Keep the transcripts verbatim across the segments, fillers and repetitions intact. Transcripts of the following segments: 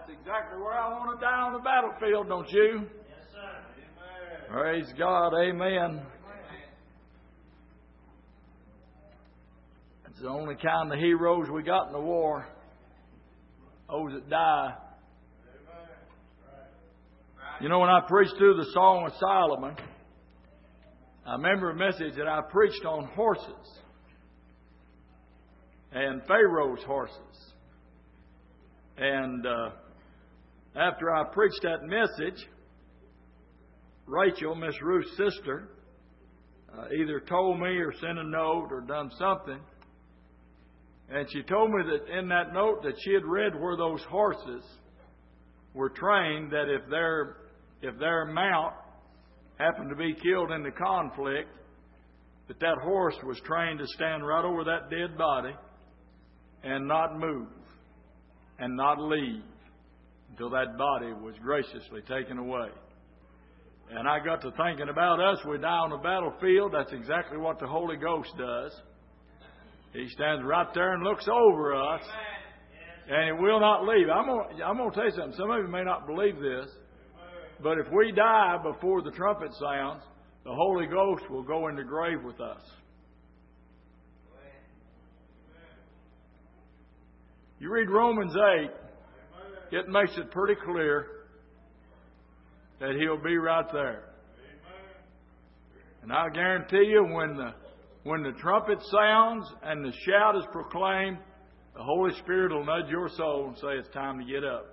That's exactly where I want to die on the battlefield, don't you? Yes, sir. Amen. Praise God. Amen. It's the only kind of heroes we got in the war. Those that die. You know, when I preached through the Song of Solomon, I remember a message that I preached on horses and Pharaoh's horses. And uh, after I preached that message, Rachel, Miss Ruth's sister, uh, either told me or sent a note or done something. And she told me that in that note that she had read where those horses were trained, that if their if their mount happened to be killed in the conflict, that that horse was trained to stand right over that dead body and not move and not leave until that body was graciously taken away. And I got to thinking about us. We die on the battlefield. That's exactly what the Holy Ghost does. He stands right there and looks over us, and He will not leave. I'm going I'm going to tell you something. Some of you may not believe this, but if we die before the trumpet sounds, the Holy Ghost will go in the grave with us. You read Romans eight, it makes it pretty clear that He'll be right there. And I guarantee you, when the when the trumpet sounds and the shout is proclaimed, the Holy Spirit will nudge your soul and say it's time to get up.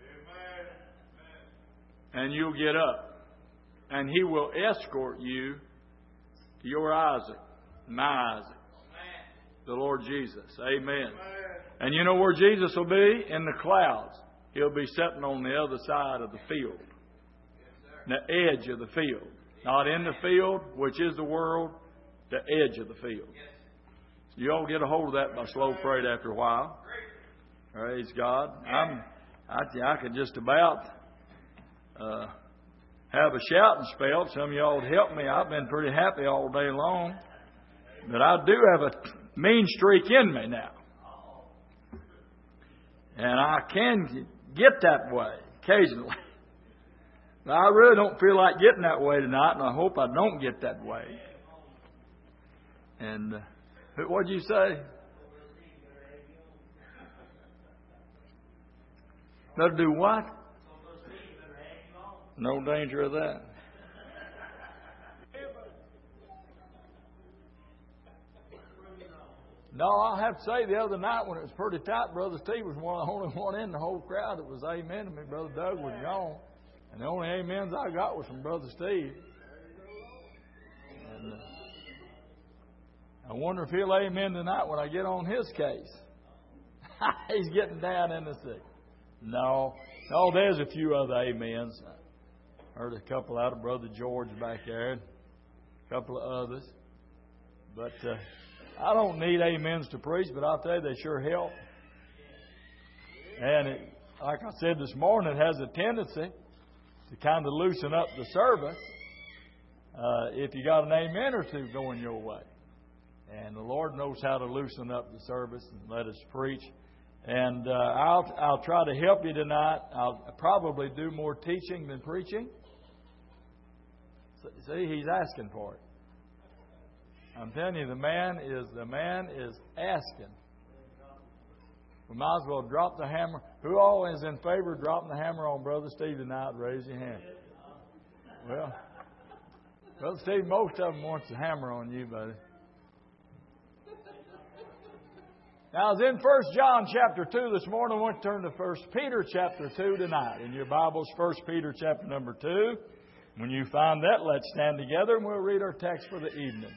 And you'll get up. And He will escort you to your Isaac, my Isaac, the Lord Jesus. Amen. And you know where Jesus will be? In the clouds. He'll be sitting on the other side of the field. The edge of the field. Not in the field, which is the world, the edge of the field. So you all get a hold of that by slow freight after a while. Praise God. I'm, I, I could just about uh, have a shouting spell. Some of y'all would help me. I've been pretty happy all day long. But I do have a mean streak in me now. And I can get that way occasionally. But I really don't feel like getting that way tonight, and I hope I don't get that way. And uh, what'd you say? Better do what? No danger of that. No, I'll have to say the other night when it was pretty tight, Brother Steve was one, the only one in the whole crowd that was amen to me. Brother Doug was gone. And the only amens I got was from Brother Steve. And uh, I wonder if he'll amen tonight when I get on his case. He's getting down in the sea. No. No, there's a few other amens. I heard a couple out of Brother George back there. And a couple of others. But uh, I don't need amens to preach, but I'll tell you, they sure help. And it, like I said this morning, it has a tendency to kind of loosen up the service uh, if you got an amen or two going your way. And the Lord knows how to loosen up the service and let us preach. And uh, I'll I'll try to help you tonight. I'll probably do more teaching than preaching. See, he's asking for it. I'm telling you, the man is the man is asking. We might as well drop the hammer. Who all is in favor of dropping the hammer on Brother Steve tonight? Raise your hand. Well, Brother Steve, most of them wants the hammer on you, buddy. Now, I was in First John chapter two this morning. I want to turn to First Peter chapter two tonight. In your Bibles, First Peter chapter number two. When you find that, let's stand together and we'll read our text for the evening.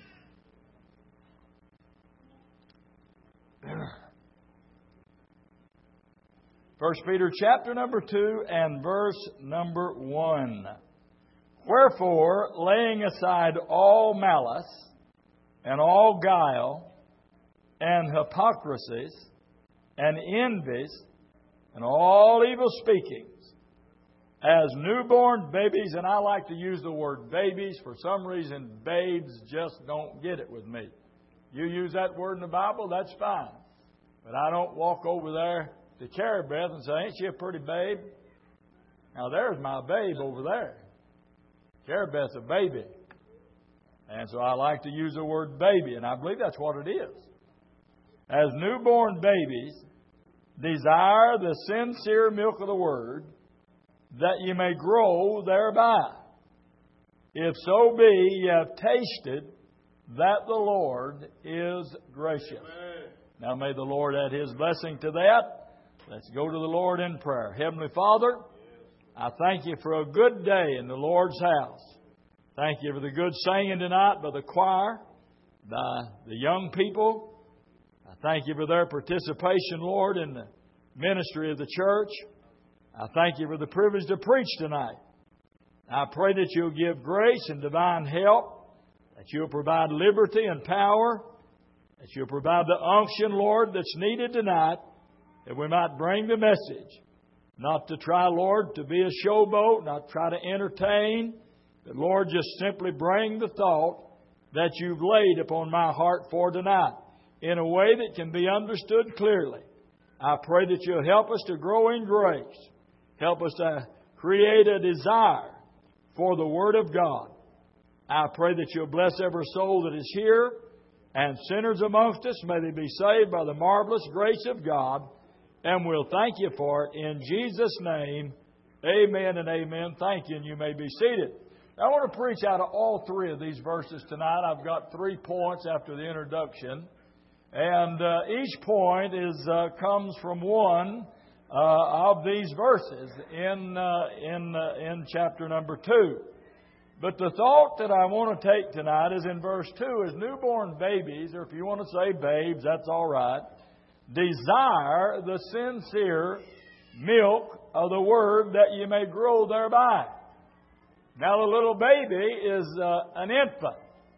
First Peter chapter number two and verse number one. Wherefore, laying aside all malice and all guile and hypocrisies and envies and all evil speakings, as newborn babies, and I like to use the word babies. For some reason, babes just don't get it with me. You use that word in the Bible, that's fine. But I don't walk over there to Carrie Beth and say, ain't she a pretty babe? Now there's my babe over there. Carrie Beth's a baby. And so I like to use the word baby, and I believe that's what it is. As newborn babies, desire the sincere milk of the Word, that ye may grow thereby. If so be ye have tasted that the Lord is gracious. Amen. Now may the Lord add His blessing to that. Let's go to the Lord in prayer. Heavenly Father, I thank You for a good day in the Lord's house. Thank You for the good singing tonight by the choir, by the young people. I thank You for their participation, Lord, in the ministry of the church. I thank You for the privilege to preach tonight. I pray that You'll give grace and divine help, that You'll provide liberty and power, that You'll provide the unction, Lord, that's needed tonight, that we might bring the message. Not to try, Lord, to be a showboat, not try to entertain, but, Lord, just simply bring the thought that You've laid upon my heart for tonight in a way that can be understood clearly. I pray that You'll help us to grow in grace. Help us to create a desire for the Word of God. I pray that You'll bless every soul that is here, and sinners amongst us, may they be saved by the marvelous grace of God. And we'll thank You for it in Jesus' name. Amen and amen. Thank you, and you may be seated. I want to preach out of all three of these verses tonight. I've got three points after the introduction. And uh, each point is uh, comes from one uh, of these verses in uh, in uh, in chapter number two. But the thought that I want to take tonight is in verse two. As newborn babies, or if you want to say babes, that's all right, desire the sincere milk of the Word, that you may grow thereby. Now, the little baby is uh, an infant.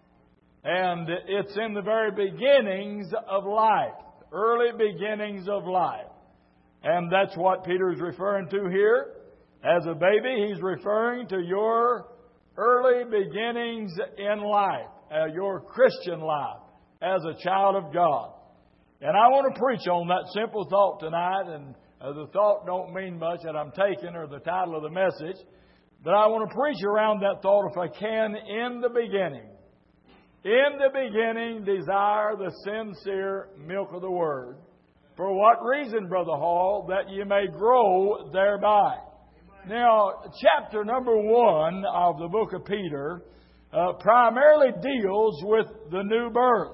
And it's in the very beginnings of life, early beginnings of life. And that's what Peter is referring to here. As a baby, he's referring to your early beginnings in life, uh, your Christian life as a child of God. And I want to preach on that simple thought tonight. And uh, the thought don't mean much that I'm taking, or the title of the message. But I want to preach around that thought, if I can, in the beginning. In the beginning, desire the sincere milk of the Word. For what reason, Brother Hall? That you may grow thereby. Now, chapter number one of the book of Peter uh, primarily deals with the new birth.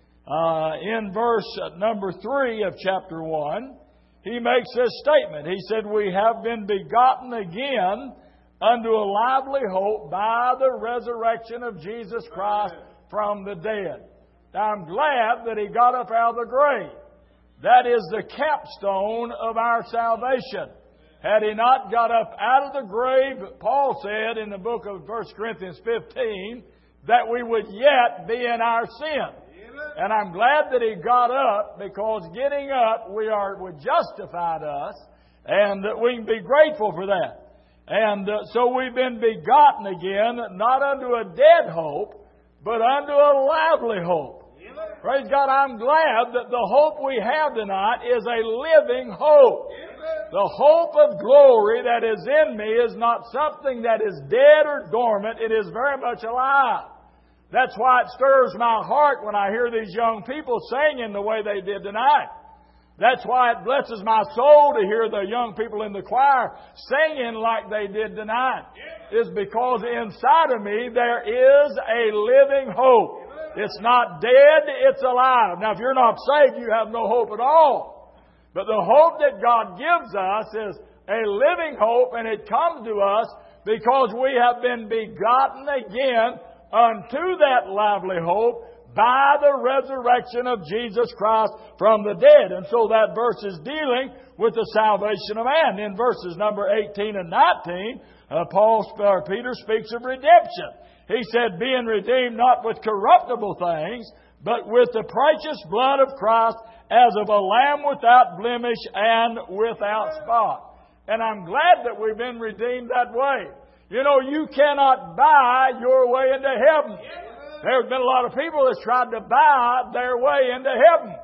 Uh, in verse number three of chapter one, he makes this statement. He said, we have been begotten again unto a lively hope by the resurrection of Jesus Christ from the dead. Now, I'm glad that He got up out of the grave. That is the capstone of our salvation. Had He not got up out of the grave, Paul said in the book of First Corinthians fifteen, that we would yet be in our sin. And I'm glad that He got up, because getting up we are would justify us, and that we can be grateful for that. And uh, so we've been begotten again, not unto a dead hope, but unto a lively hope. Amen. Praise God, I'm glad that the hope we have tonight is a living hope. Amen. The hope of glory that is in me is not something that is dead or dormant. It is very much alive. That's why it stirs my heart when I hear these young people singing the way they did tonight. That's why it blesses my soul to hear the young people in the choir singing like they did tonight. Is because inside of me there is a living hope. It's not dead, it's alive. Now, if you're not saved, you have no hope at all. But the hope that God gives us is a living hope, and it comes to us because we have been begotten again unto that lively hope by the resurrection of Jesus Christ from the dead. And so that verse is dealing with the salvation of man. In verses number eighteen and nineteen, uh, Paul, or Peter speaks of redemption. He said, being redeemed not with corruptible things, but with the precious blood of Christ, as of a lamb without blemish and without spot. And I'm glad that we've been redeemed that way. You know, you cannot buy your way into heaven. There's been a lot of people that's tried to buy their way into heaven.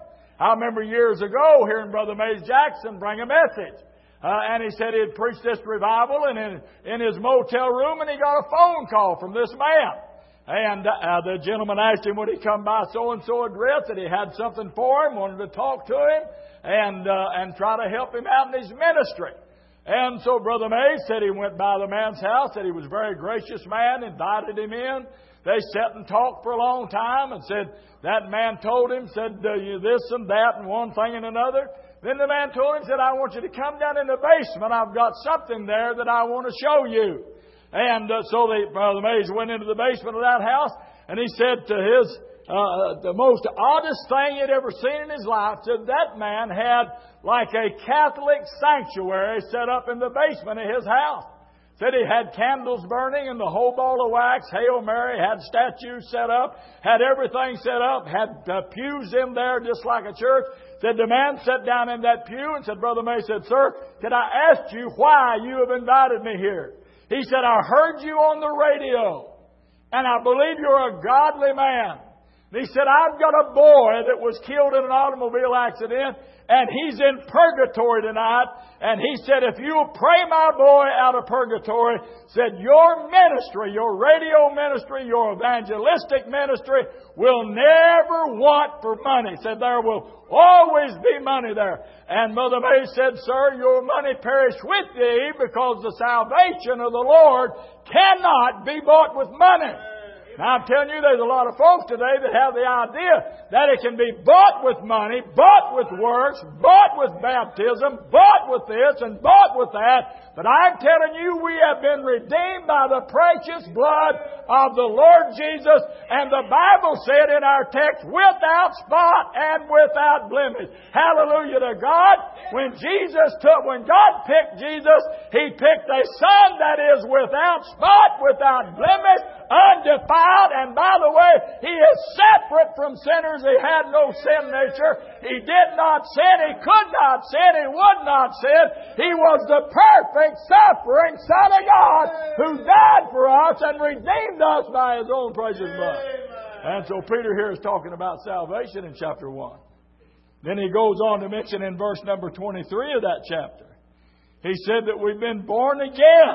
I remember years ago hearing Brother Mays Jackson bring a message. Uh, and he said he had preached this revival and in, in his motel room, and he got a phone call from this man. And uh, the gentleman asked him, would he come by so-and-so address, that he had something for him, wanted to talk to him, and uh, and try to help him out in his ministry. And so Brother Mays said he went by the man's house, said he was a very gracious man, invited him in. They sat and talked for a long time and said, that man told him, said uh, you this and that and one thing and another. Then the man told him, said, I want you to come down in the basement. I've got something there that I want to show you. And uh, so the, Brother Mays went into the basement of that house, and he said to his, uh, the most oddest thing he'd ever seen in his life, said that man had like a Catholic sanctuary set up in the basement of his house. Said he had candles burning and the whole ball of wax, Hail Mary, had statues set up, had everything set up, had uh, pews in there just like a church. Said the man sat down in that pew and said, Brother May said, sir, can I ask you why you have invited me here? He said, I heard you on the radio, and I believe you're a godly man. And he said, I've got a boy that was killed in an automobile accident, and he's in purgatory tonight. And he said, if you'll pray my boy out of purgatory, said your ministry, your radio ministry, your evangelistic ministry will never want for money. Said there will always be money there. And Mother May said, sir, your money perish with thee, because the salvation of the Lord cannot be bought with money. Now, I'm telling you, there's a lot of folks today that have the idea that it can be bought with money, bought with works, bought with baptism, bought with this and bought with that. But I'm telling you, we have been redeemed by the precious blood of the Lord Jesus. And the Bible said in our text, without spot and without blemish. Hallelujah to God. When Jesus took, when God picked Jesus, He picked a son that is without spot, without blemish, undefiled, and by the way, He is separate from sinners. He had no sin nature. He did not sin. He could not sin. He would not sin. He was the perfect, suffering Son of God who died for us and redeemed us by His own precious blood. And so Peter here is talking about salvation in chapter one. Then he goes on to mention in verse number twenty-three of that chapter, he said that we've been born again,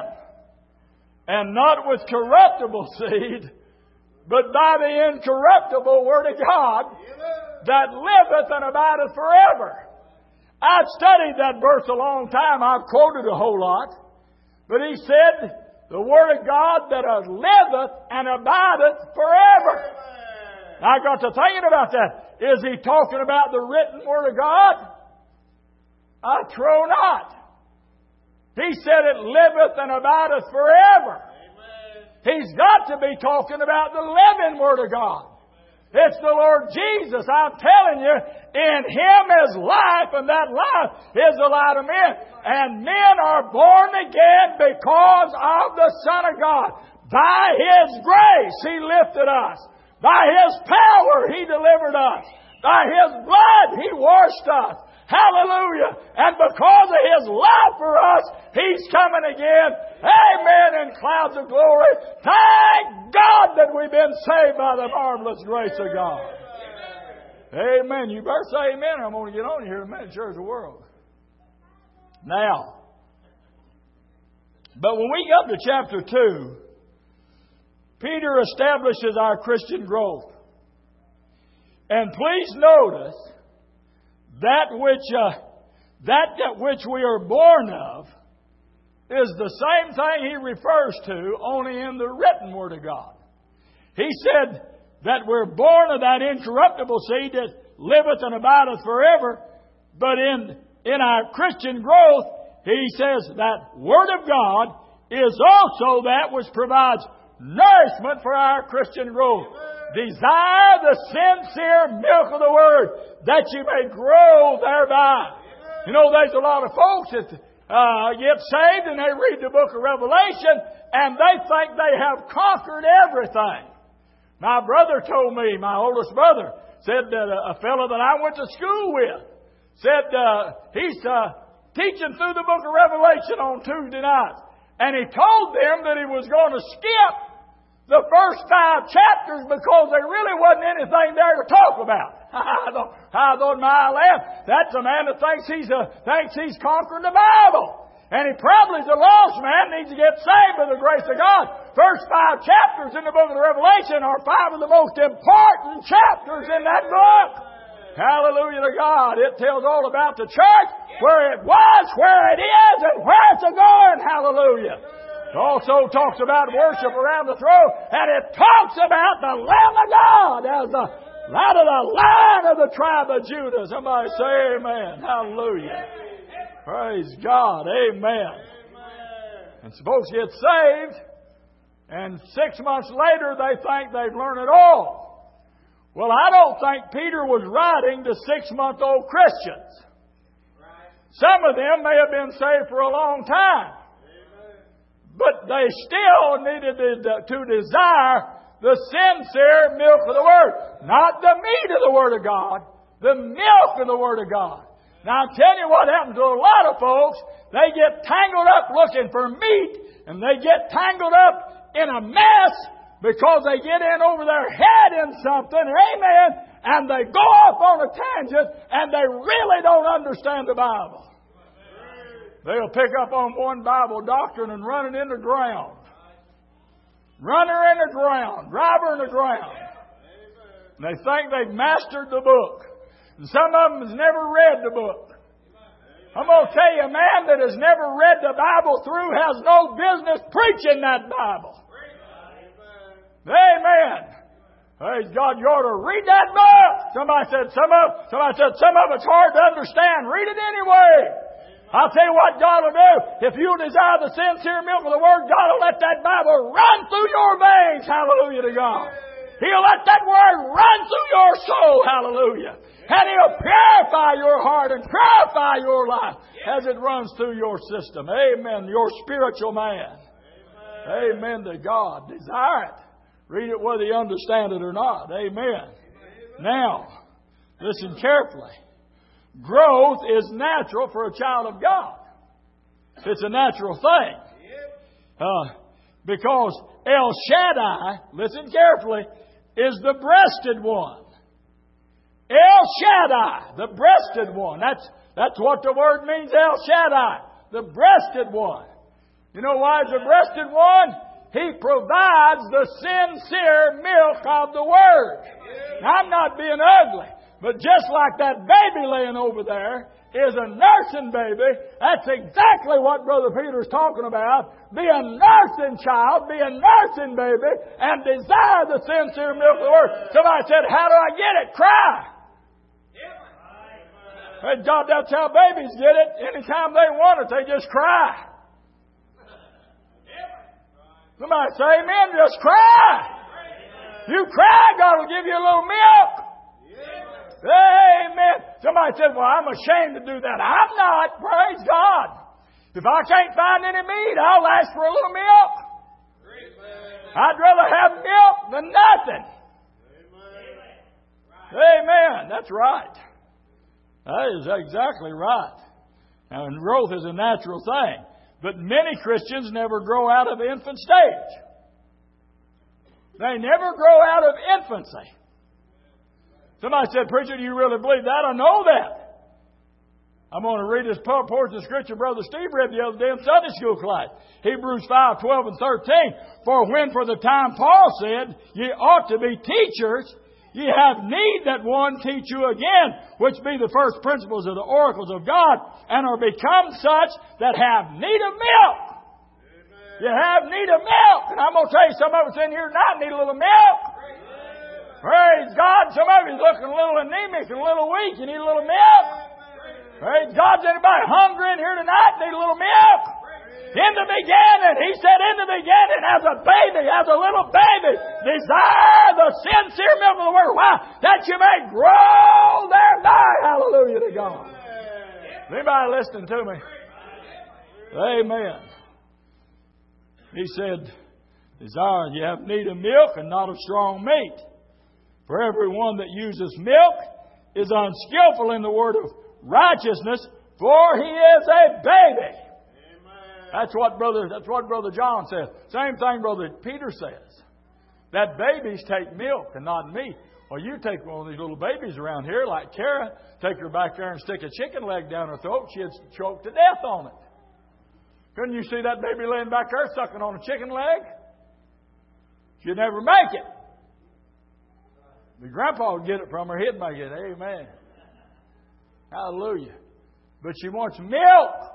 and not with corruptible seed, but by the incorruptible Word of God that liveth and abideth forever. I've studied that verse a long time. I've quoted a whole lot. But he said, the Word of God that liveth and abideth forever. I got to thinking about that. Is he talking about the written Word of God? I trow not. He said it liveth and abideth forever. Amen. He's got to be talking about the living Word of God. It's the Lord Jesus. I'm telling you, in Him is life, and that life is the light of men. And men are born again because of the Son of God. By His grace, He lifted us. By His power, He delivered us. By His blood, He washed us. Hallelujah. And because of His love for us, He's coming again. Amen. In clouds of glory. Thank God that we've been saved by the marvelous grace of God. Amen. You better say amen, or I'm going to get on you here in a minute. Sure as the world. Now, but when we get to chapter two, Peter establishes our Christian growth. And please notice, that which uh, that, that which we are born of is the same thing he refers to, only in the written Word of God. He said that we're born of that incorruptible seed that liveth and abideth forever. But in, in our Christian growth, he says that Word of God is also that which provides nourishment for our Christian growth. Desire the sincere milk of the Word, that you may grow thereby. You know, there's a lot of folks that uh, get saved and they read the book of Revelation and they think they have conquered everything. My brother told me, my oldest brother, said that a fellow that I went to school with, said uh, he's uh, teaching through the book of Revelation on Tuesday nights. And he told them that he was going to skip the first five chapters because there really wasn't anything there to talk about. I thought, I thought my left, that's a man that thinks he's a, thinks he's conquering the Bible. And he probably is a lost man, needs to get saved by the grace of God. First five chapters in the book of the Revelation are five of the most important chapters in that book. Hallelujah to God. It tells all about the church, where it was, where it is, and where it's going. Hallelujah. It also talks about worship around the throne, and it talks about the Lamb of God as the out of the line of the tribe of Judah. Somebody say amen. Hallelujah. Praise God. Amen. And folks get saved, and six months later they think they've learned it all. Well, I don't think Peter was writing to six-month-old Christians. Some of them may have been saved for a long time. But they still needed to desire the sincere milk of the Word. Not the meat of the Word of God, the milk of the Word of God. Now, I'll tell you what happens to a lot of folks. They get tangled up looking for meat, and they get tangled up in a mess because they get in over their head in something, amen, and they go off on a tangent, and they really don't understand the Bible. They'll pick up on one Bible doctrine and run it in the ground. Run her in the ground. Drive her in the ground. And they think they've mastered the book. And some of them has never read the book. I'm going to tell you, a man that has never read the Bible through has no business preaching that Bible. Amen. Praise God, you ought to read that book. Somebody said some of somebody said some of it's hard to understand. Read it anyway. I'll tell you what God will do. If you desire the sincere milk of the Word, God will let that Bible run through your veins. Hallelujah to God. He'll let that Word run through your soul. Hallelujah. And He'll purify your heart and purify your life as it runs through your system. Amen. Your spiritual man. Amen to God. Desire it. Read it whether you understand it or not. Amen. Now, listen carefully. Growth is natural for a child of God. It's a natural thing. Uh, because El Shaddai, listen carefully, is the breasted one. El Shaddai, the breasted one. That's, that's what the word means, El Shaddai, the breasted one. You know why it's the breasted one? He provides the sincere milk of the Word. Now, I'm not being ugly, but just like that baby laying over there is a nursing baby, that's exactly what Brother Peter's talking about. Be a nursing child, be a nursing baby, and desire the sincere milk of the Word. Somebody said, how do I get it? Cry. Praise God, that's how babies get it. Anytime they want it, they just cry. Somebody say amen, just cry. You cry, God will give you a little milk. Amen. Somebody said, well, I'm ashamed to do that. I'm not. Praise God. If I can't find any meat, I'll ask for a little milk. I'd rather have milk than nothing. Amen. That's right. That is exactly right. Now, and growth is a natural thing. But many Christians never grow out of infant stage. They never grow out of infancy. Somebody said, preacher, do you really believe that? I know that. I'm going to read this portion of Scripture Brother Steve read the other day in Sunday school class. Hebrews five, twelve and thirteen. For when for the time Paul said, ye ought to be teachers, ye have need that one teach you again, which be the first principles of the oracles of God, and are become such that have need of milk. Amen. You have need of milk. And I'm going to tell you, some of us in here tonight need a little milk. Amen. Praise God. Some of you looking a little anemic and a little weak. You need a little milk. Amen. Praise God. Is anybody hungry in here tonight? Need a little milk. In the beginning, he said, in the beginning, as a baby, as a little baby, desire the sincere milk of the Word. Why? That you may grow thereby. Hallelujah to God. Anybody listening to me? Amen. He said, desire, you have need of milk and not of strong meat. For everyone that uses milk is unskillful in the word of righteousness, for he is a baby. That's what brother. That's what Brother John says. Same thing Brother Peter says. that babies take milk and not meat. Well, you take one of these little babies around here like Kara, take her back there and stick a chicken leg down her throat, she'd choke to death on it. Couldn't you see that baby laying back there sucking on a chicken leg? She'd never make it. The grandpa would get it from her, he'd make it. Amen. Hallelujah. But she wants milk.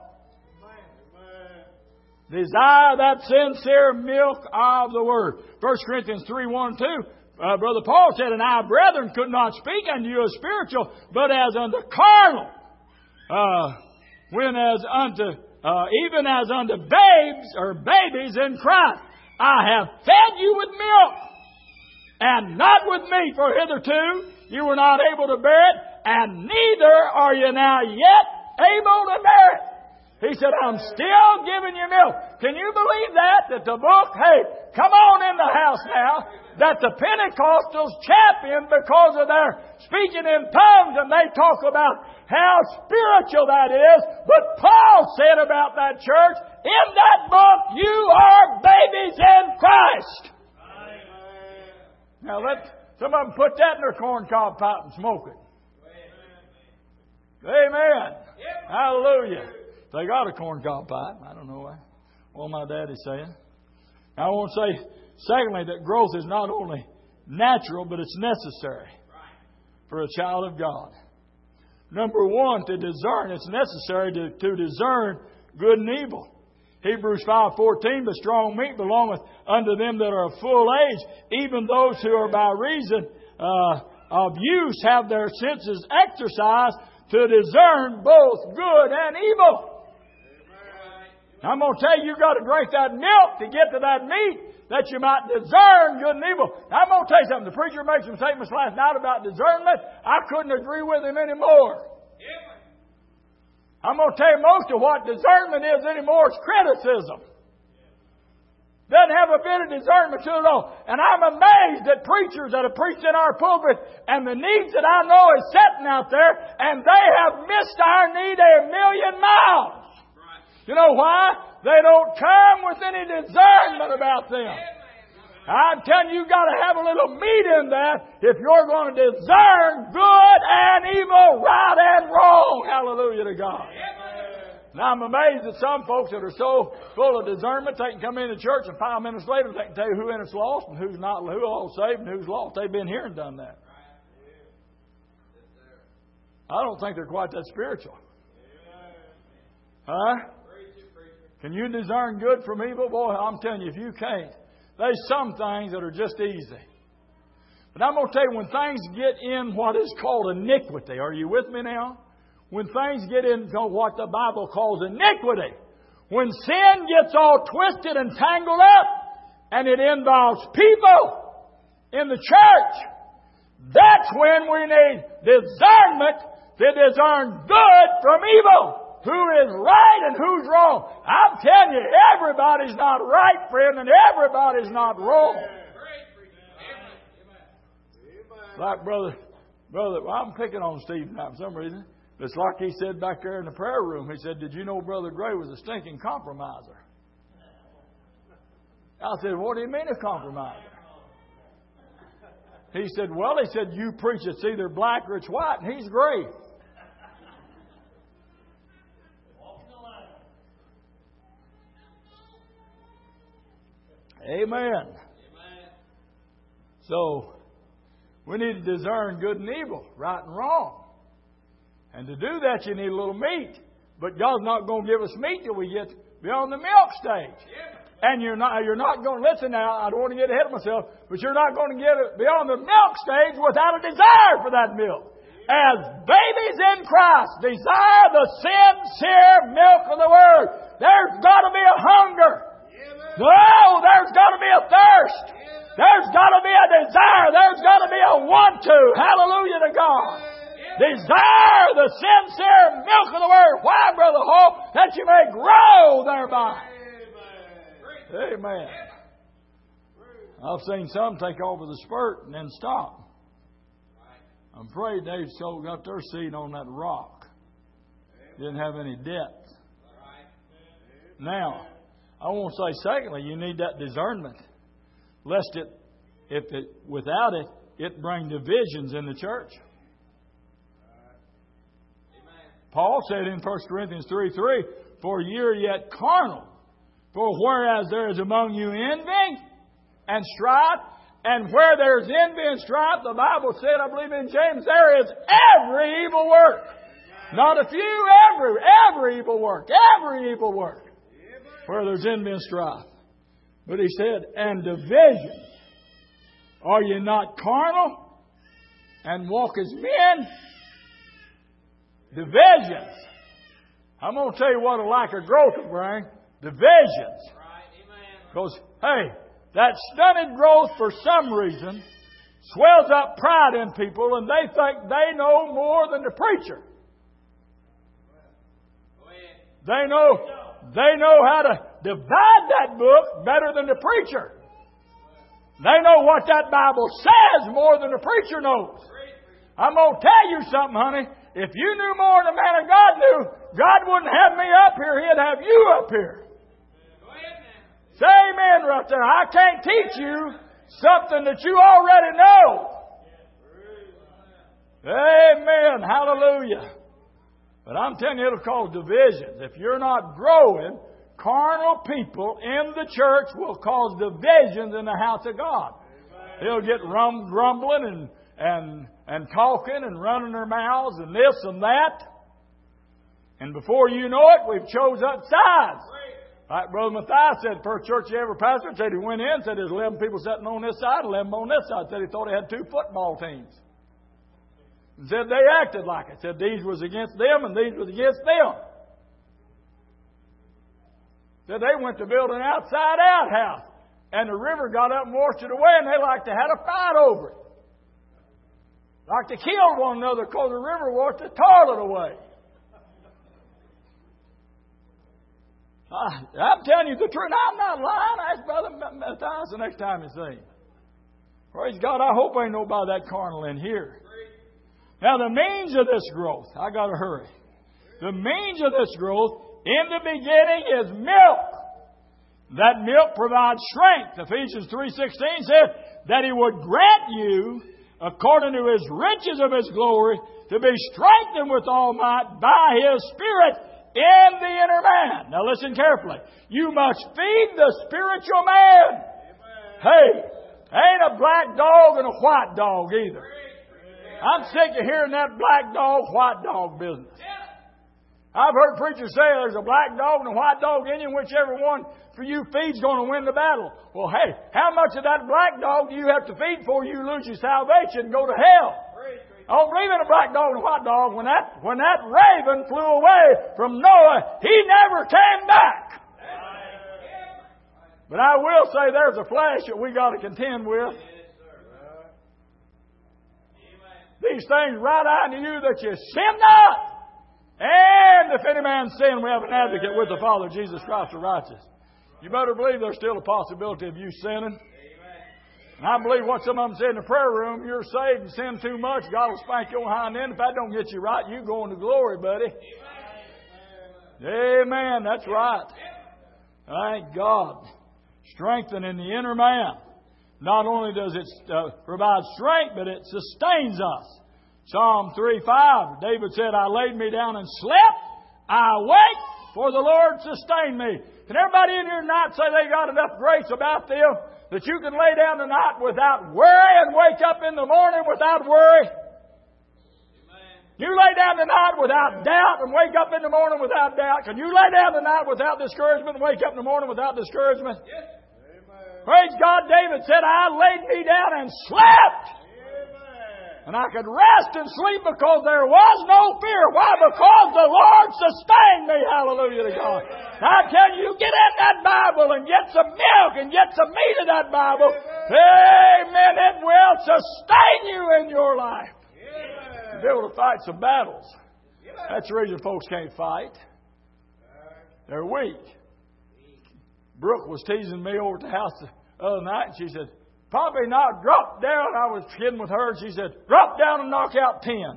Desire that sincere milk of the Word. First Corinthians three, one and two. Uh, Brother Paul said, and I, brethren, could not speak unto you as spiritual, but as unto carnal. Uh, when as unto, uh, even as unto babes or babies in Christ. I have fed you with milk, and not with meat, for hitherto you were not able to bear it, and neither are you now yet able to bear it. He said, I'm still giving you milk. Can you believe that? That the book, hey, come on in the house now, that the Pentecostals champion because of their speaking in tongues, and they talk about how spiritual that is. But Paul said about that church, in that book, you are babies in Christ. Now let some of them put that in their corncob pipe and smoke it. Amen. Hallelujah. They got a corncob pipe. I don't know why. What my daddy's saying. I want to say, secondly, that growth is not only natural, but it's necessary for a child of God. Number one, to discern. It's necessary to, to discern good and evil. Hebrews five fourteen, but strong meat belongeth unto them that are of full age, even those who are by reason uh, of use have their senses exercised to discern both good and evil. I'm going to tell you, you've got to drink that milk to get to that meat, that you might discern good and evil. Now, I'm going to tell you something. The preacher made some statements last night about discernment. I couldn't agree with him anymore. I'm going to tell you, most of what discernment is anymore is criticism. Doesn't have a bit of discernment to it at all. And I'm amazed at preachers that have preached in our pulpit and the needs that I know is sitting out there, and they have missed our need a million miles. You know why? They don't come with any discernment about them. I'm telling you, you've got to have a little meat in that if you're going to discern good and evil, right and wrong. Hallelujah to God. Now, I'm amazed at some folks that are so full of discernment, they can come into church and five minutes later they can tell you who in it's lost and who's not, who all saved and who's lost. They've been here and done that. I don't think they're quite that spiritual. Huh? Can you discern good from evil? Boy, I'm telling you, if you can't, there's some things that are just easy. But I'm going to tell you, when things get in what is called iniquity, are you with me now? When things get into what the Bible calls iniquity, when sin gets all twisted and tangled up, and it involves people in the church, that's when we need discernment to discern good from evil. Who is right and who's wrong? I'm telling you, everybody's not right, friend, and everybody's not wrong. Like brother, brother, well, I'm picking on Steve now for some reason. It's like he said back there in the prayer room. He said, "Did you know Brother Gray was a stinking compromiser?" I said, "What do you mean a compromiser?" He said, "Well," he said, "you preach it's either black or it's white, and he's gray." Amen. So, we need to discern good and evil, right and wrong. And to do that, you need a little meat. But God's not going to give us meat till we get beyond the milk stage. And you're not, you're not going to, listen now, I don't want to get ahead of myself, but you're not going to get beyond the milk stage without a desire for that milk. As babies in Christ, desire the sincere milk of the Word. There's got to be a hunger. Oh, there's got to be a thirst. There's got to be a desire. There's got to be a want to. Hallelujah to God. Desire the sincere milk of the Word. Why, Brother Hall? That you may grow thereby. Amen. I've seen some take over the spurt and then stop. I'm afraid they've still got their seed on that rock. Didn't have any depth. Now, I want to say, secondly, you need that discernment, lest it if it, without it, it brings divisions in the church. Paul said in First Corinthians three three, for ye are yet carnal. For whereas there is among you envy and strife, and where there is envy and strife, the Bible said, I believe in James, there is every evil work. Not a few, every, every evil work. Every evil work. Where there's envy and strife. But he said, and division. Are you not carnal and walk as men? Divisions. I'm going to tell you what a lack of growth will bring. Divisions. Because, hey, that stunted growth for some reason swells up pride in people and they think they know more than the preacher. They know, they know how to divide that book better than the preacher. They know what that Bible says more than the preacher knows. I'm going to tell you something, honey. If you knew more than the man of God knew, God wouldn't have me up here. He'd have you up here. Say amen right there. I can't teach you something that you already know. Amen. Hallelujah. But I'm telling you, it'll cause divisions. If you're not growing, carnal people in the church will cause divisions in the house of God. They'll get rum, grumbling and, and, and talking and running their mouths and this and that. And before you know it, we've chose up sides. Like Brother Matthias said, first church he ever pastored, said he went in, said there's eleven people sitting on this side, eleven on this side. Said he thought he had two football teams. And said they acted like it. Said these was against them and these was against them. Said they went to build an outside outhouse. And the river got up and washed it away and they like to have a fight over it. Like to kill one another because the river washed the toilet away. I, I'm telling you the truth. I'm not lying. Ask Brother Matthias the next time you see him. Praise God. I hope ain't nobody that carnal in here. Now the means of this growth, I got to hurry. The means of this growth in the beginning is milk. That milk provides strength. Ephesians three sixteen said that He would grant you, according to His riches of His glory, to be strengthened with all might by His Spirit in the inner man. Now listen carefully. You must feed the spiritual man. Hey, ain't a black dog and a white dog either. I'm sick of hearing that black dog, white dog business. I've heard preachers say there's a black dog and a white dog in you, and whichever one for you feeds going to win the battle. Well, hey, how much of that black dog do you have to feed before you lose your salvation and go to hell? I don't believe in a black dog and a white dog. When that, when that raven flew away from Noah, he never came back. But I will say there's a flesh that we got to contend with. These things write out to you that you sin not. And if any man sin, we have an advocate with the Father, Jesus Christ the righteous. You better believe there's still a possibility of you sinning. And I believe what some of them said in the prayer room, you're saved and sin too much, God will spank your hind end. If that don't get you right, you go into glory, buddy. Amen. That's right. Thank God. Strengthening the inner man. Not only does it uh, provide strength, but it sustains us. Psalm three five, David said, I laid me down and slept. I awake, for the Lord sustained me. Can everybody in here tonight say they got enough grace about them that you can lay down tonight without worry and wake up in the morning without worry? Amen. You lay down tonight without doubt and wake up in the morning without doubt. Can you lay down tonight without discouragement and wake up in the morning without discouragement? Yes. Praise God, David said, I laid me down and slept. Amen. And I could rest and sleep because there was no fear. Why? Because the Lord sustained me. Hallelujah to God. I tell you, get in that Bible and get some milk and get some meat of that Bible. Amen. It will sustain you in your life. Amen. You'll be able to fight some battles. That's the reason folks can't fight. They're weak. Brooke was teasing me over at the house the other night, and she said, Poppy, now drop down. I was kidding with her, and she said, drop down and knock out ten.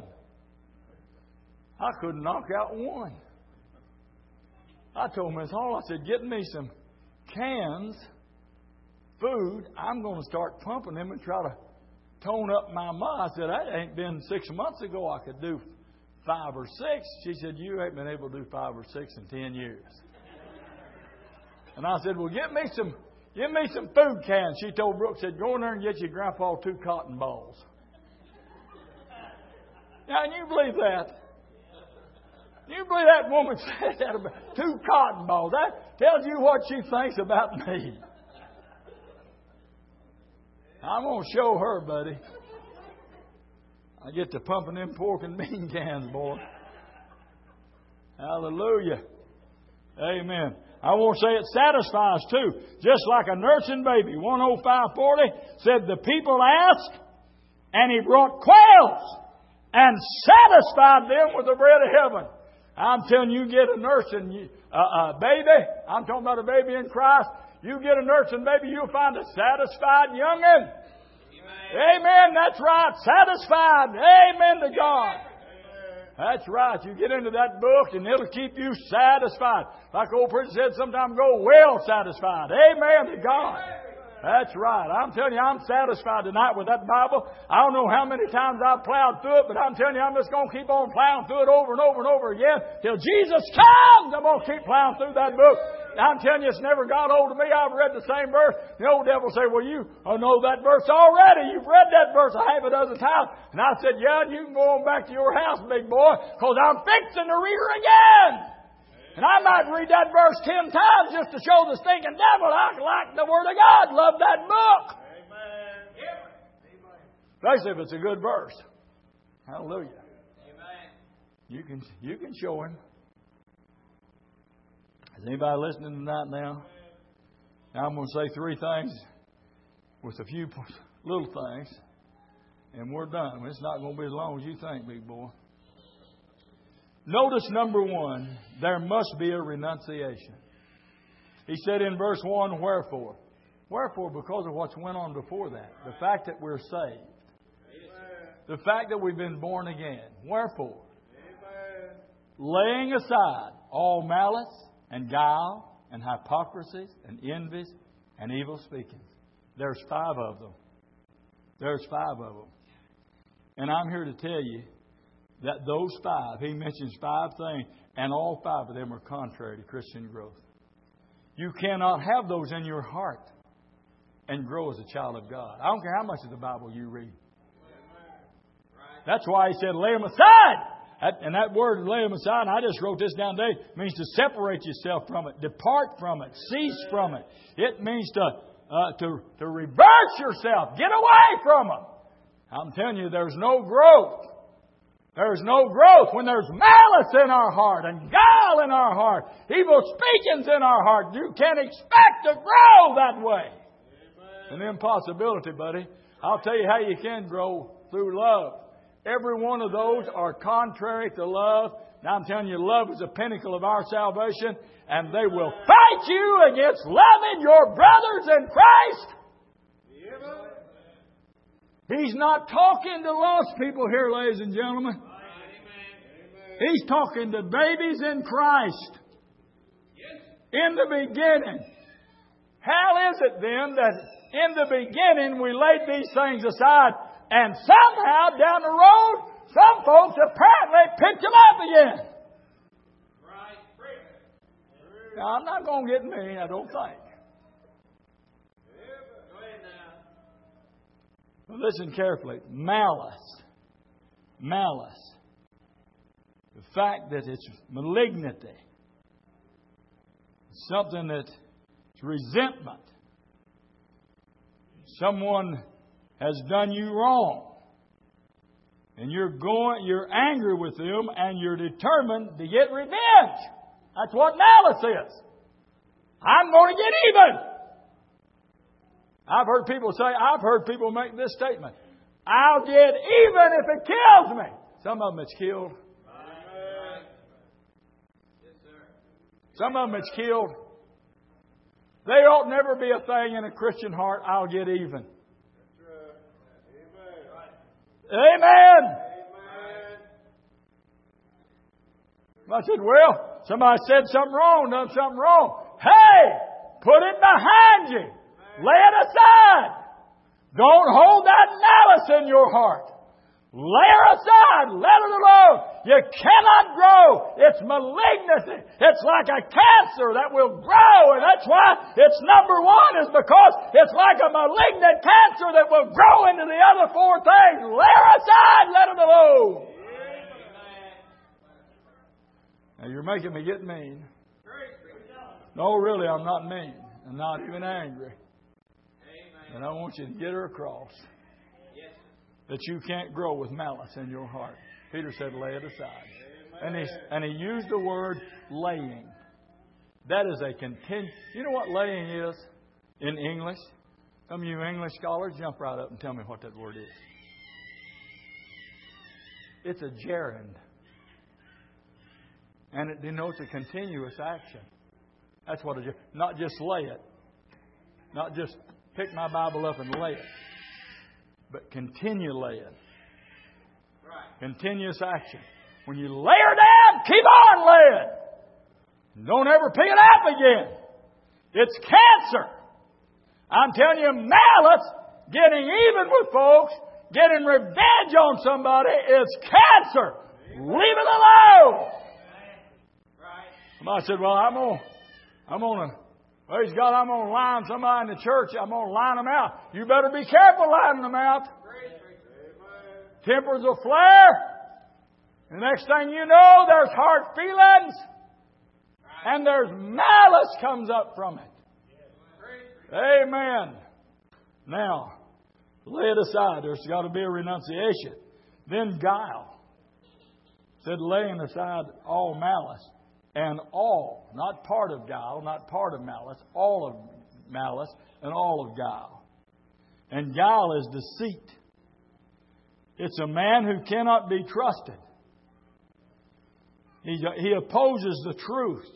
I couldn't knock out one. I told Miss Hall, I said, get me some cans food, I'm going to start pumping them and try to tone up my ma. I said, that ain't been six months ago I could do five or six. She said, you ain't been able to do five or six in ten years. And I said, well, get me some, get me some food cans. She told Brooke, said, go in there and get your grandpa two cotton balls. Now, can you believe that? Can you believe that woman said that about two cotton balls? That tells you what she thinks about me. I'm going to show her, buddy. I get to pumping them pork and bean cans, boy. Hallelujah. Amen. I want to say it satisfies too. Just like a nursing baby. one oh five forty said the people asked, and He brought quails and satisfied them with the bread of heaven. I'm telling you, get a nursing uh, uh, baby. I'm talking about a baby in Christ. You get a nursing baby, you'll find a satisfied youngin'. Amen. Amen. That's right. Satisfied. Amen to God. That's right. You get into that book and it'll keep you satisfied. Like old preacher said sometime ago, well satisfied. Amen to God. That's right. I'm telling you, I'm satisfied tonight with that Bible. I don't know how many times I've plowed through it, but I'm telling you, I'm just going to keep on plowing through it over and over and over again till Jesus comes. I'm going to keep plowing through that book. I'm telling you, it's never got hold of me. I've read the same verse. The old devil say, well, you know that verse already. You've read that verse a half a dozen times. And I said, yeah, you can go on back to your house, big boy, because I'm fixing to read her again. And I might read that verse ten times just to show the stinking devil I like the Word of God. Love that book. Amen. Especially if it's a good verse. Hallelujah. Amen. You can, you can show him. Is anybody listening tonight now? Now I'm going to say three things with a few little things. And we're done. It's not going to be as long as you think, big boy. Notice number one, there must be a renunciation. He said in verse one, wherefore? Wherefore? Because of what's went on before that. The fact that we're saved. Amen. The fact that we've been born again. Wherefore? Amen. Laying aside all malice and guile and hypocrisies and envies and evil speakings. There's five of them. There's five of them. And I'm here to tell you that those five, he mentions five things, and all five of them are contrary to Christian growth. You cannot have those in your heart and grow as a child of God. I don't care how much of the Bible you read. That's why he said, lay them aside. And that word, lay them aside, and I just wrote this down today, means to separate yourself from it, depart from it, cease from it. It means to, uh, to, to reverse yourself, get away from them. I'm telling you, there's no growth. There's no growth when there's malice in our heart and guile in our heart, evil speakings in our heart. You can't expect to grow that way. Amen. An impossibility, buddy. I'll tell you how you can grow through love. Every one of those are contrary to love. Now I'm telling you, love is the pinnacle of our salvation, and they will fight you against loving your brothers in Christ. He's not talking to lost people here, ladies and gentlemen. He's talking to babies in Christ. In the beginning. How is it then that in the beginning we laid these things aside, and somehow down the road some folks apparently picked them up again? Now I'm not going to get mean, I don't think. Listen carefully. Malice. Malice. The fact that it's malignity. Something that's resentment. Someone has done you wrong. And you're going, you're angry with them and you're determined to get revenge. That's what malice is. I'm going to get even. I've heard people say, I've heard people make this statement. I'll get even if it kills me. Some of them it's killed. Some of them it's killed. There ought never be a thing in a Christian heart, I'll get even. Amen. I said, well, somebody said something wrong, done something wrong. Hey, put it behind you. Lay it aside. Don't hold that malice in your heart. Lay her aside. Let it alone. You cannot grow. It's malignancy. It's like a cancer that will grow. And that's why it's number one, is because it's like a malignant cancer that will grow into the other four things. Lay her aside. Let it alone. Now you're making me get mean. No, really, I'm not mean. I'm not even angry. And I want you to get her across that you can't grow with malice in your heart. Peter said, lay it aside. And he, and he used the word laying. That is a continu... You know what laying is in English? Some of you English scholars, jump right up and tell me what that word is. It's a gerund. And it denotes a continuous action. That's what it is. Not just lay it. Not just pick my Bible up and lay it. But continue laying. Right. Continuous action. When you lay her down, keep on laying. Don't ever pick it up again. It's cancer. I'm telling you, malice, getting even with folks, getting revenge on somebody, is cancer. Leave it alone. Right. Somebody said, well, I'm going I'm going to Praise God, I'm going to line somebody in the church. I'm going to line them out. You better be careful lining them out. Tempers will flare. The next thing you know, there's hard feelings. And there's malice comes up from it. Amen. Now, lay it aside. There's got to be a renunciation. Then guile. Said laying aside all malice. And all, not part of guile, not part of malice, all of malice and all of guile. And guile is deceit. It's a man who cannot be trusted. He, he opposes the truth.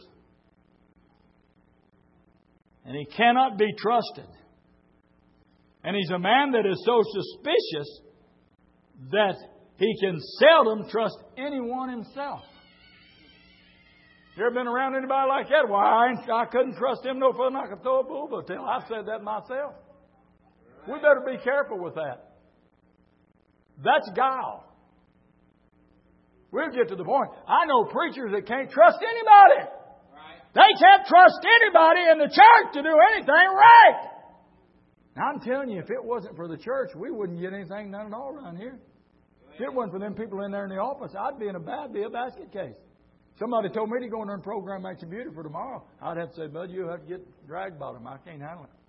And he cannot be trusted. And he's a man that is so suspicious that he can seldom trust anyone himself. You ever been around anybody like that? Well, I, ain't, I couldn't trust him no further than I could throw a bull tail. I've said that myself. We better be careful with that. That's guile. We'll get to the point. I know preachers that can't trust anybody. They can't trust anybody in the church to do anything right. Now, I'm telling you, if it wasn't for the church, we wouldn't get anything done at all around here. If it wasn't for them people in there in the office, I'd be in a bad, be a basket case. Somebody told me to go in there and program my computer for tomorrow. I'd have to say, Bud, you'll have to get drag bottom. I can't handle it.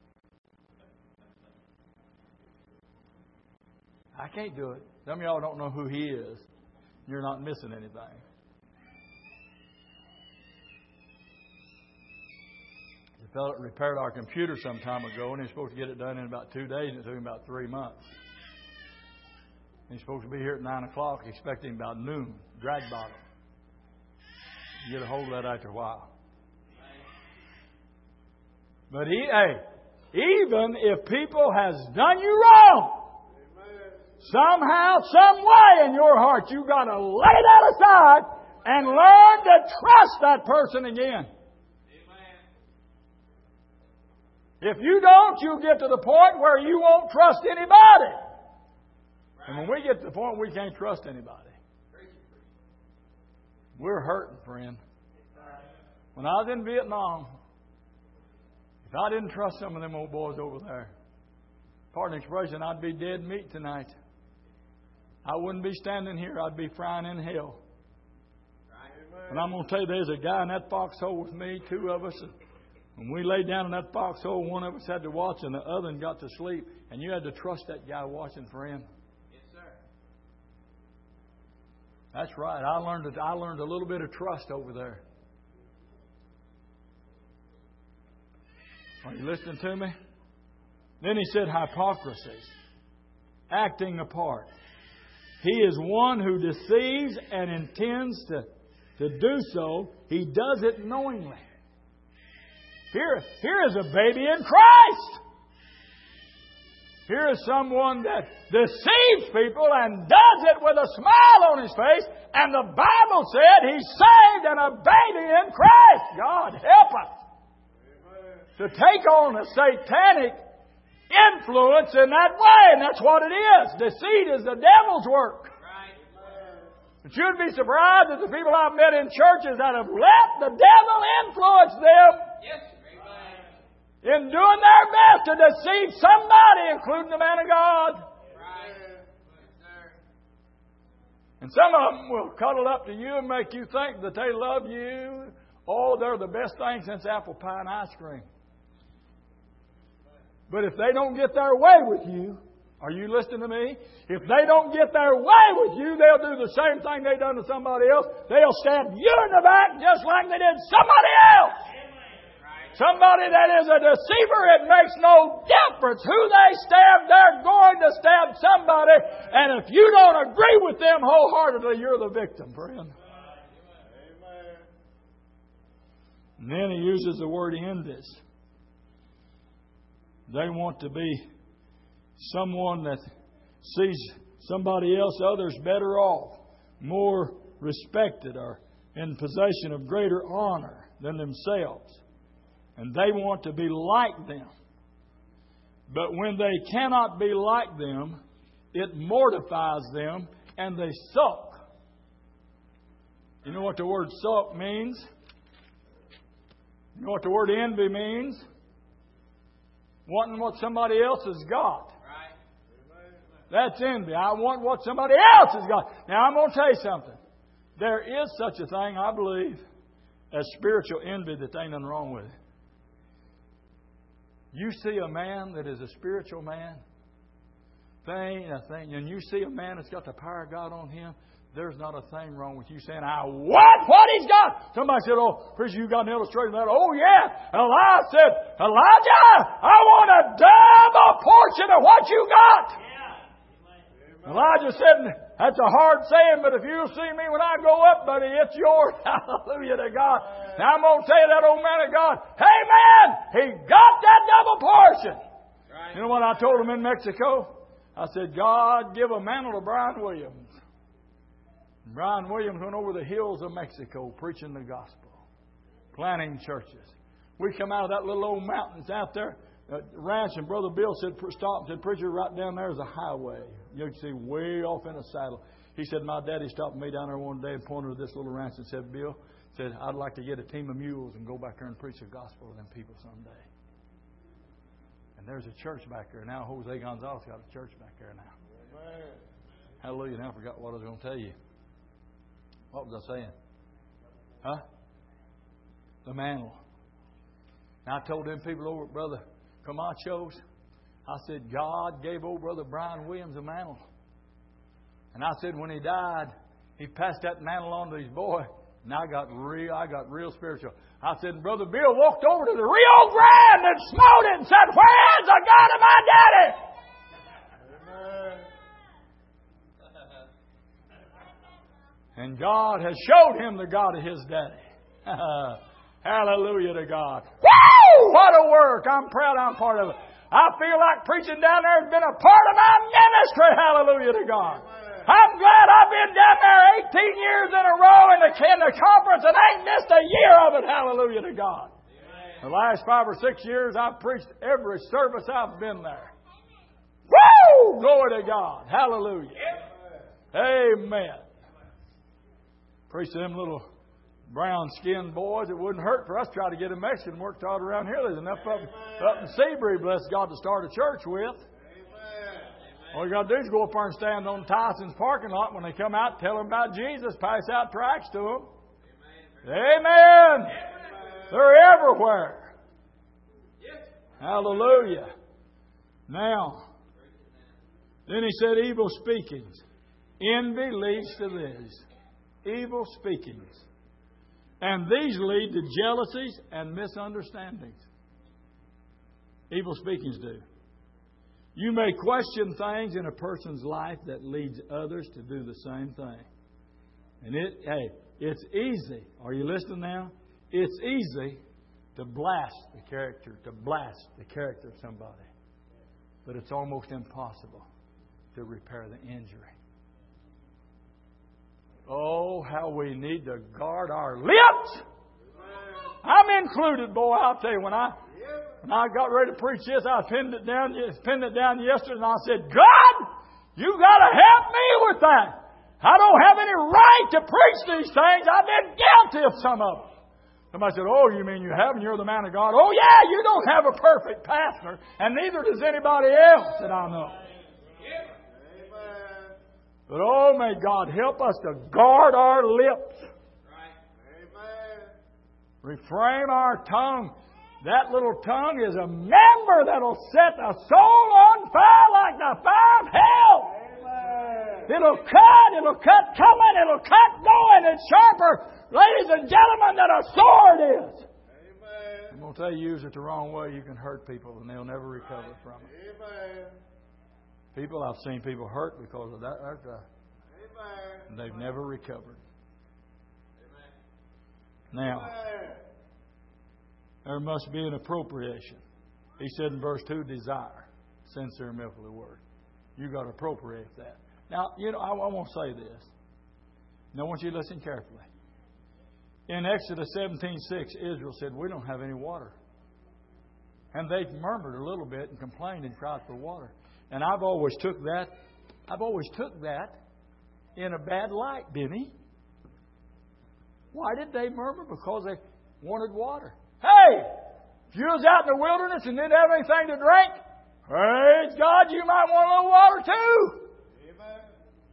I can't do it. Some of y'all don't know who he is. You're not missing anything. The fellow repaired our computer some time ago, and he's supposed to get it done in about two days, and it took him about three months. He's supposed to be here at nine o'clock, expecting about noon. Drag bottom. You get a hold of that after a while. But he, hey, even if people has done you wrong, somehow, some way in your heart, you got to lay that aside and learn to trust that person again. If you don't, you'll get to the point where you won't trust anybody. And when we get to the point we can't trust anybody, we're hurting, friend. When I was in Vietnam, if I didn't trust some of them old boys over there, pardon the expression, I'd be dead meat tonight. I wouldn't be standing here. I'd be frying in hell. And I'm going to tell you, there's a guy in that foxhole with me, two of us. And when we laid down in that foxhole, one of us had to watch and the other one got to sleep. And you had to trust that guy watching for him. That's right. I learned it. I learned a little bit of trust over there. Are you listening to me? Then he said hypocrisies. Acting a part. He is one who deceives and intends to, to do so. He does it knowingly. Here, here is a baby in Christ. Here is someone that deceives people and does it with a smile on his face. And the Bible said he's saved and a baby in Christ. God help us. To take on a satanic influence in that way. And that's what it is. Deceit is the devil's work. But you'd be surprised at the people I've met in churches that have let the devil influence them in doing their best to deceive somebody, including the man of God. And some of them will cuddle up to you and make you think that they love you. Oh, they're the best thing since apple pie and ice cream. But if they don't get their way with you, are you listening to me? If they don't get their way with you, they'll do the same thing they done to somebody else. They'll stab you in the back just like they did somebody else. Somebody that is a deceiver, it makes no difference who they stab. They're going to stab somebody. And if you don't agree with them wholeheartedly, you're the victim, friend. And then he uses the word in this. They want to be someone that sees somebody else, others better off, more respected, or in possession of greater honor than themselves. And they want to be like them. But when they cannot be like them, it mortifies them and they sulk. You know what the word sulk means? You know what the word envy means? Wanting what somebody else has got. That's envy. I want what somebody else has got. Now I'm going to tell you something. There is such a thing, I believe, as spiritual envy that ain't nothing wrong with it. You see a man that is a spiritual man, thing, a thing, and you see a man that's got the power of God on him, there's not a thing wrong with you saying, I want what he's got. Somebody said, oh, Chris, you got an illustration of that. Oh, yeah. Elijah said, Elijah, I want a double portion of what you got. Yeah. Elijah said, that's a hard saying, but if you'll see me when I go up, buddy, it's yours. Hallelujah to God. Now I'm going to tell you that old man of God, hey man, he got that double portion. Right. You know what I told him in Mexico? I said, God, give a mantle to Brian Williams. And Brian Williams went over the hills of Mexico preaching the gospel, planting churches. We come out of that little old mountain that's out there, uh, ranch, and Brother Bill said, stop, said, preacher, right down there is a highway. You can see way off in a saddle. He said, my daddy stopped me down there one day and pointed to this little ranch and said, Bill, said, I'd like to get a team of mules and go back there and preach the gospel to them people someday. And there's a church back there now. Jose Gonzalez got a church back there now. Amen. Hallelujah. Now I forgot what I was going to tell you. What was I saying? Huh? The mantle. And I told them people over at Brother Camacho's, I said, God gave old Brother Brian Williams a mantle. And I said, when he died, he passed that mantle on to his boy. And I got real, I got real spiritual. I said, and Brother Bill walked over to the Rio Grande and smote it and said, where's the God of my daddy? Amen. And God has showed him the God of his daddy. Hallelujah to God. Woo! What a work. I'm proud I'm part of it. I feel like preaching down there has been a part of my ministry. Hallelujah to God. I'm glad I've been down there eighteen years in a row in the, in the conference and ain't missed a year of it. Hallelujah to God. The last five or six years I've preached every service I've been there. Woo! Glory to God. Hallelujah. Amen. Preach to them little brown-skinned boys. It wouldn't hurt for us to try to get a Mexican worked out around here. There's enough up, up in Seabury, bless God, to start a church with. All you got to do is go up there and stand on Tyson's parking lot when they come out, tell them about Jesus, pass out tracts to them. Amen. Amen. They're everywhere. Hallelujah. Now, then he said evil speakings. Envy leads to this. Evil speakings. And these lead to jealousies and misunderstandings. Evil speakings do. You may question things in a person's life that leads others to do the same thing. And it, hey, it's easy. Are you listening now? It's easy to blast the character, to blast the character of somebody. But it's almost impossible to repair the injury. Oh, how we need to guard our lips. I'm included, boy. I'll tell you, when I When I got ready to preach this, I pinned it down, pinned it down yesterday, and I said, God, you got to help me with that. I don't have any right to preach these things. I've been guilty of some of them. Somebody said, oh, you mean you haven't? You're the man of God. Oh, yeah, you don't have a perfect pastor, and neither does anybody else that I know. But oh, may God help us to guard our lips. Refrain our tongue. That little tongue is a member that'll set a soul on fire like the fire of hell. Amen. It'll cut, it'll cut coming, it'll cut going. It's sharper, ladies and gentlemen, than a sword is. Amen. I'm going to tell you, use it the wrong way, you can hurt people and they'll never recover from it. Amen. People, I've seen people hurt because of that. Amen. And they've never recovered. Amen. Now, Amen. There must be an appropriation. He said in verse two, desire. Sincere milk of the word. You've got to appropriate that. Now, you know, I, I want to say this. And I want you to listen carefully. In Exodus seventeen six, Israel said, we don't have any water. And they murmured a little bit and complained and cried for water. And I've always took that, I've always took that in a bad light, Benny. Why did they murmur? Because they wanted water. Hey, if you was out in the wilderness and didn't have anything to drink, praise God, you might want a little water too. Amen.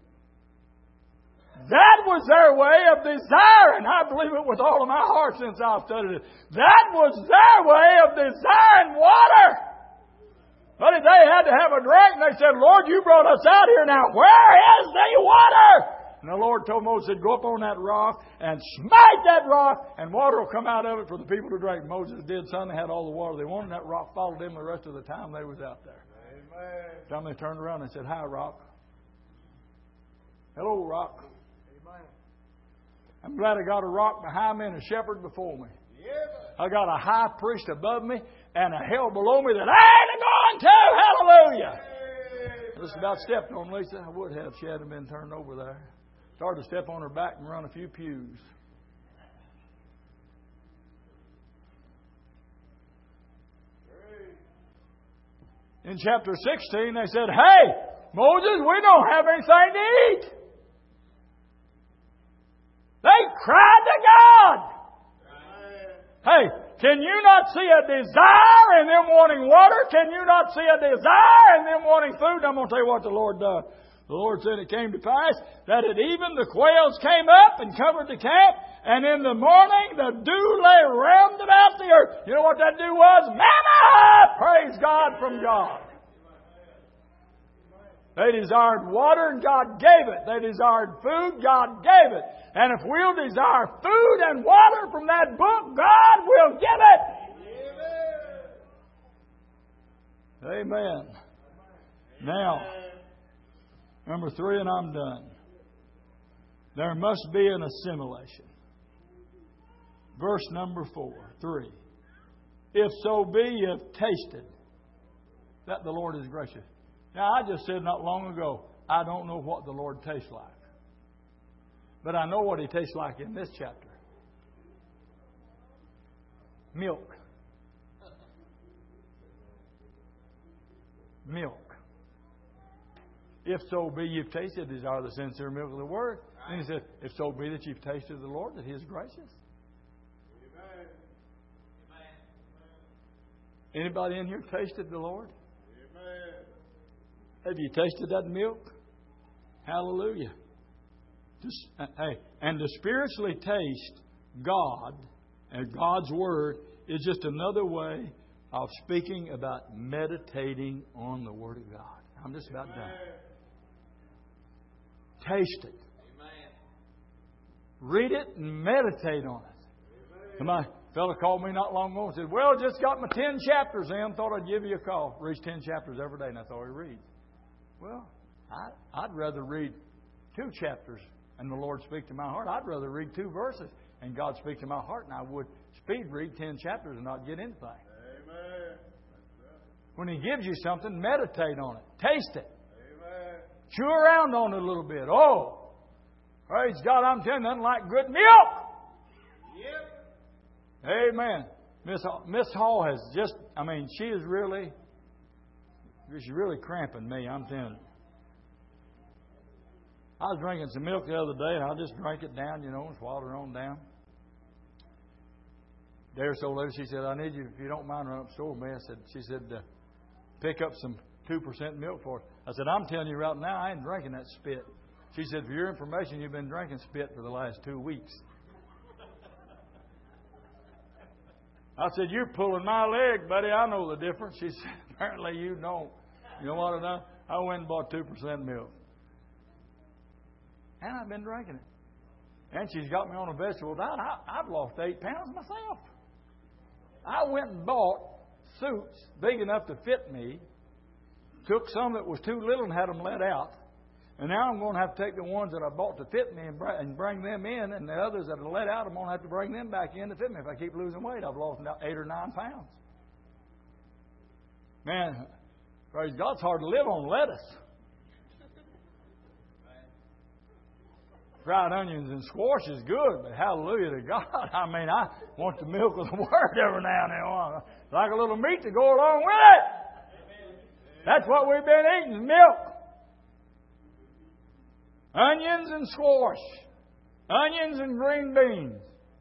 That was their way of desiring. I believe it with all of my heart since I've studied it. That was their way of desiring water. But if they had to have a drink and they said, Lord, you brought us out here now. Where is the water? And the Lord told Moses, go up on that rock and smite that rock and water will come out of it for the people to drink. Moses did, son. They had all the water they wanted. That rock followed them the rest of the time they was out there. Amen. Time they turned around and said, hi, rock. Hello, rock. Amen. I'm glad I got a rock behind me and a shepherd before me. Yeah. I got a high priest above me and a hell below me that I ain't going to. Hallelujah. I just about stepped on Lisa. I would have. She hadn't been turned over there. Started to step on her back and run a few pews. In chapter sixteen, they said, hey, Moses, we don't have anything to eat. They cried to God. Hey, can you not see a desire in them wanting water? Can you not see a desire in them wanting food? I'm going to tell you what the Lord does. The Lord said it came to pass that at even the quails came up and covered the camp, and in the morning the dew lay round about the earth. You know what that dew was? Manna! Praise God from God. They desired water and God gave it. They desired food, God gave it. And if we'll desire food and water from that book, God will give it. Amen. Now, number three, and I'm done. There must be an assimilation. Verse number four, three. If so be you have tasted that the Lord is gracious. Now, I just said not long ago, I don't know what the Lord tastes like. But I know what He tastes like in this chapter. Milk. Milk. If so be you've tasted, these are the sincere milk of the Word. And He said, if so be that you've tasted the Lord, that He is gracious. Amen. Anybody in here tasted the Lord? Amen. Have you tasted that milk? Hallelujah. Just, hey, and to spiritually taste God and God's Word is just another way of speaking about meditating on the Word of God. I'm just about done. Taste it. Amen. Read it and meditate on it. My fellow called me not long ago and said, well, just got my ten chapters in. Thought I'd give you a call. Reads ten chapters every day, and that's all he reads. Well, I, I'd rather read two chapters and the Lord speak to my heart. I'd rather read two verses and God speak to my heart than I would speed read ten chapters and not get anything. Amen. When He gives you something, meditate on it. Taste it. Amen. Chew around on it a little bit. Oh, praise God, I'm telling you, nothing like good milk. Yep. Amen. Miss Miss Hall has just I mean, she is really, she's really cramping me, I'm telling you. I was drinking some milk the other day, and I just drank it down, you know, and swallowed it on down. A day or so later, she said, I need you, if you don't mind, run up the store with me. I said, she said, uh, pick up some two percent milk for us. I said, I'm telling you right now, I ain't drinking that spit. She said, for your information, you've been drinking spit for the last two weeks. I said, you're pulling my leg, buddy. I know the difference. She said, apparently you don't. You know what I done? I went and bought two percent milk. And I've been drinking it. And she's got me on a vegetable diet. I, I've lost eight pounds myself. I went and bought suits big enough to fit me, took some that was too little and had them let out. And now I'm going to have to take the ones that I bought to fit me and bring them in, and the others that are let out, I'm going to have to bring them back in to fit me. If I keep losing weight, I've lost eight or nine pounds. Man, praise God, it's hard to live on lettuce. Fried onions and squash is good, but hallelujah to God. I mean, I want the milk of the Word every now and then. Like a little meat to go along with it. That's what we've been eating, milk. Onions and squash. Onions and green beans.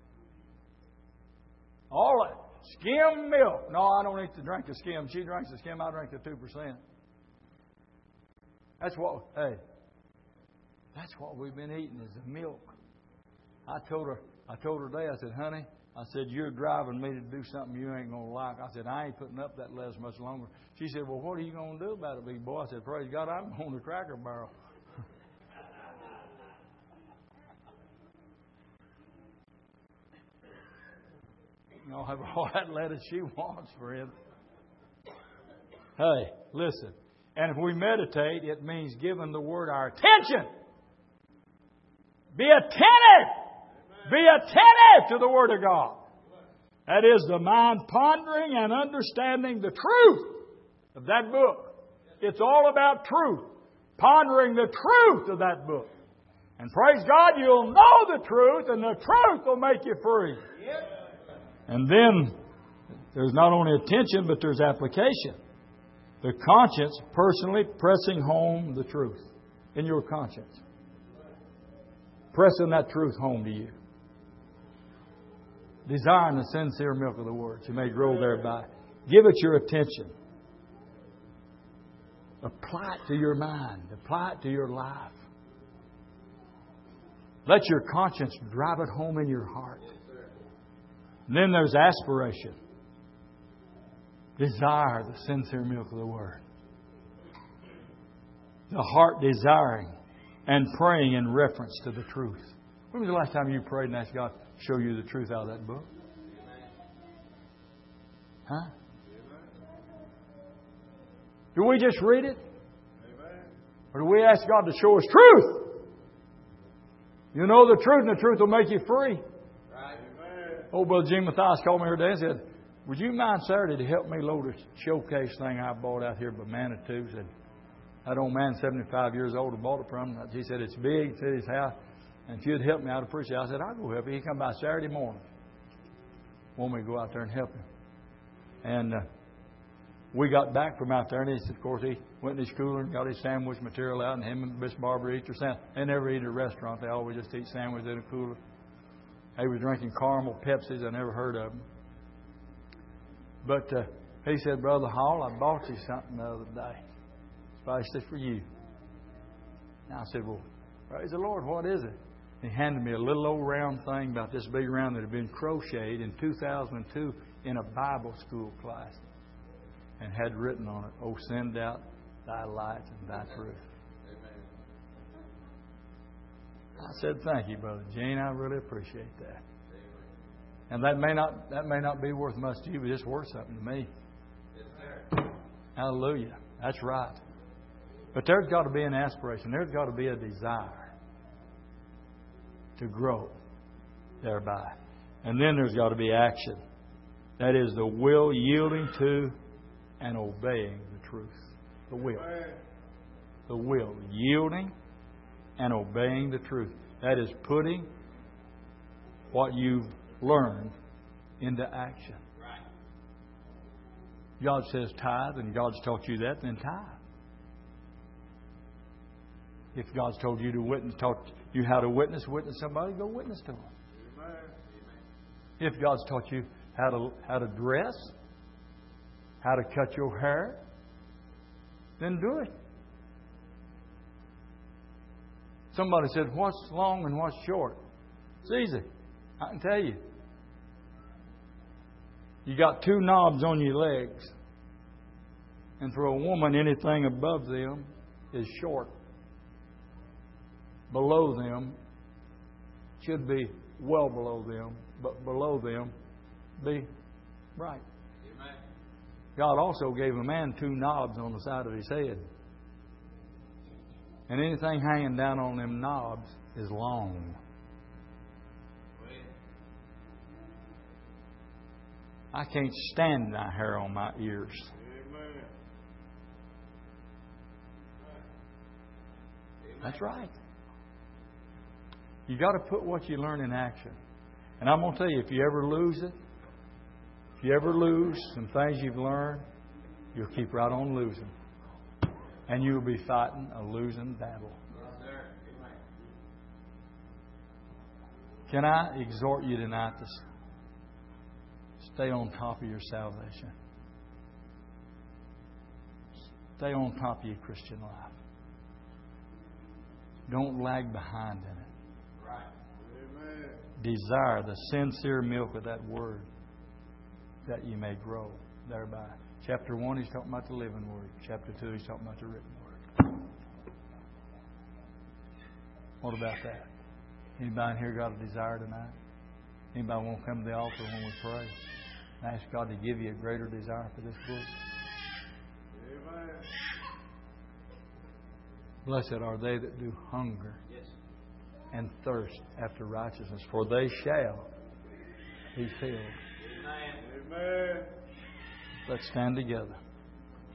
All that. Skim milk. No, I don't eat the drink the skim. She drinks the skim, I drink the two percent. That's what, hey, that's what we've been eating is the milk. I told her, I told her today, I said, honey, I said, you're driving me to do something you ain't going to like. I said, I ain't putting up that lettuce much longer. She said, well, what are you going to do about it, big boy? I said, praise God, I'm on the Cracker Barrel. I'll have all that lettuce she wants, friend. Hey, listen. And if we meditate, it means giving the Word our attention. Be attentive. Amen. Be attentive to the Word of God. That is the mind pondering and understanding the truth of that book. It's all about truth. Pondering the truth of that book. And praise God, you'll know the truth, and the truth will make you free. Yep. And then there's not only attention, but there's application. The conscience personally pressing home the truth in your conscience. Pressing that truth home to you. Desiring the sincere milk of the Word, you may grow thereby. Give it your attention. Apply it to your mind. Apply it to your life. Let your conscience drive it home in your heart. And then there's aspiration. Desire the sincere milk of the Word. The heart desiring and praying in reference to the truth. When was the last time you prayed and asked God to show you the truth out of that book? Huh? Do we just read it? Or do we ask God to show us truth? You know the truth, and the truth will make you free. Old Brother Jim Mathias called me here today and said, would you mind Saturday to help me load a showcase thing I bought out here by Manitou? Said, that old man, seventy-five years old, I bought it from him. He said, it's big. It's at his house. And if you'd help me, I'd appreciate it. I said, I'll go help you. He come by Saturday morning. Want me to go out there and help him. And uh, we got back from out there, and he said, of course, he went in his cooler and got his sandwich material out, and him and Miss Barbara eat their sandwich. They never eat at a restaurant. They always just eat sandwiches in a cooler. They was drinking caramel Pepsis. I never heard of them. But uh, he said, Brother Hall, I bought you something the other day. Especially for you. And I said, well, praise the Lord, what is it? He handed me a little old round thing about this big round that had been crocheted in two thousand two in a Bible school class. And had written on it, oh, send out thy light and thy truth. I said, thank you, Brother Gene. I really appreciate that. And that may not that may not be worth much to you, but it's worth something to me. Hallelujah. That's right. But there's got to be an aspiration. There's got to be a desire to grow thereby. And then there's got to be action. That is the will yielding to and obeying the truth. The will. The will. Yielding and obeying the truth. That is putting what you've learned into action. God says tithe and God's taught you that, then tithe. If God's told you to witness, taught you how to witness, witness somebody, go witness to them. Amen. If God's taught you how to how to dress, how to cut your hair, then do it. Somebody said, what's long and what's short? It's easy. I can tell you. You got two knobs on your legs. And for a woman, anything above them is short. Below them should be well below them, but below them be right. Amen. God also gave a man two knobs on the side of his head. And anything hanging down on them knobs is long. I can't stand that hair on my ears. Amen. That's right. You got to put what you learn in action. And I'm going to tell you, if you ever lose it, if you ever lose some things you've learned, you'll keep right on losing. And you'll be fighting a losing battle. Yes, sir. Amen. Can I exhort you tonight to stay on top of your salvation? Stay on top of your Christian life. Don't lag behind in it. Right. Amen. Desire the sincere milk of that Word, that you may grow thereby. Chapter one, he's talking about the living Word. Chapter two, he's talking about the written Word. What about that? Anybody in here got a desire tonight? Anybody want to come to the altar when we pray? And ask God to give you a greater desire for this book? Amen. Blessed are they that do hunger Yes. and thirst after righteousness, for they shall be filled. Amen. Amen. Let's stand together.